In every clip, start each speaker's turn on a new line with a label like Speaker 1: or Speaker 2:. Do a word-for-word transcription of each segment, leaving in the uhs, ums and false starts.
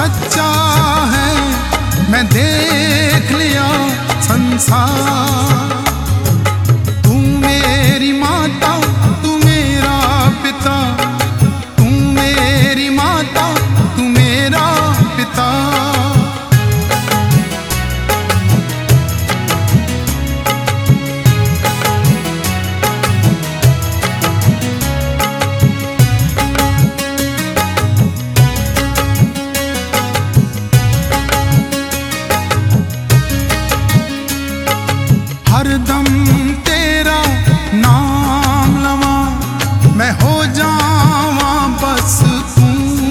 Speaker 1: सच्चा है, मैं देख लिया संसार। तू मेरी माता, तू मेरा पिता, तू मेरी माता, तू मेरा पिता। हरदम तेरा नाम लवा, मैं हो जावा बस तू।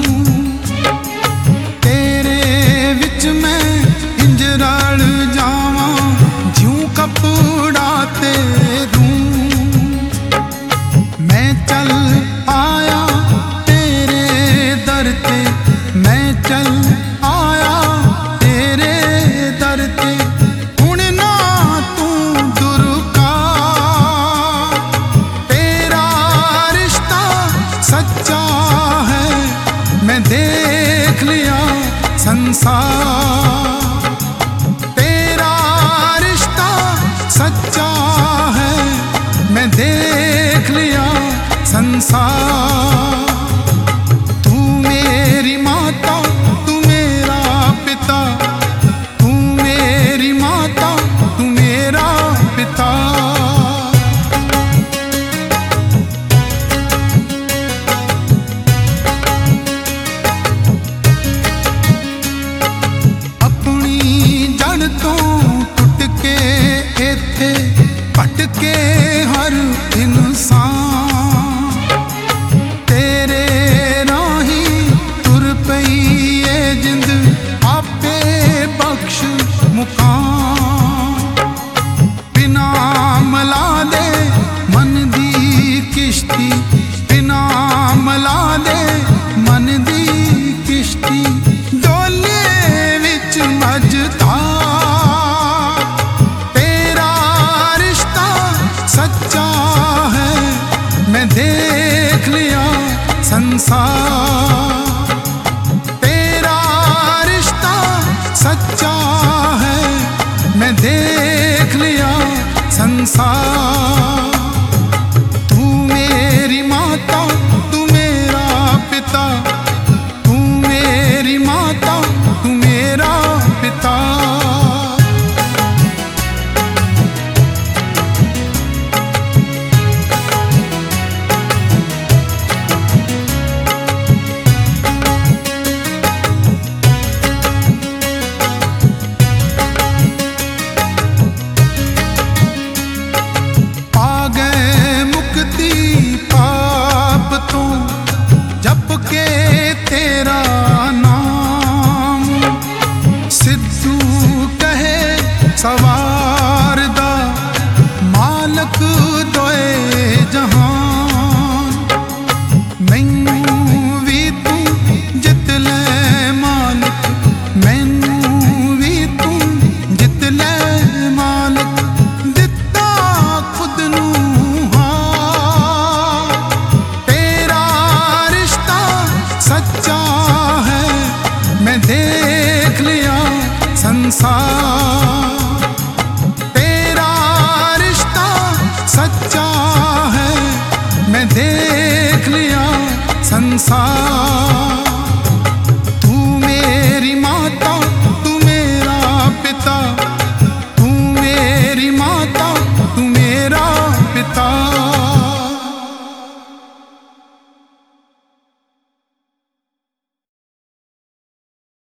Speaker 1: तेरे विच मैं इंज रल जावा, ज्यों कपड़ा ते दूं। मैं चल आया तेरे दर ते, मैं चल आया तेरे दर ते। सच्चा है, मैं देख लिया संसार। तेरा रिश्ता सच्चा है, मैं देख लिया संसार। तू मेरी माता, तू मेरा पिता, तू मेरी माता, तू मेरा पिता। भटके हर इंसान, तेरे राही तुर पई ए जिंद, आपे बख्श मुकाम। बिना मला दे मन दी किश्ती, बिना मला दे मन दी किश्ती, डोले विच मजदा। सच्चा है, मैं देख लिया संसार। तेरा रिश्ता सच्चा है, मैं देख लिया संसार। तू मेरी माता, तू मेरा पिता, तू मेरी माता, तू मेरा पिता। जप के तेरा नाम, सिद्धू कहे सवार दा मालक दोए जहान। मैनू भी तू जित ले मालिक, मैनू भी तू जित ले मालिक। दिता खुद नू सच्चा है, मैं देख लिया संसार। तेरा रिश्ता सच्चा है, मैं देख लिया संसार।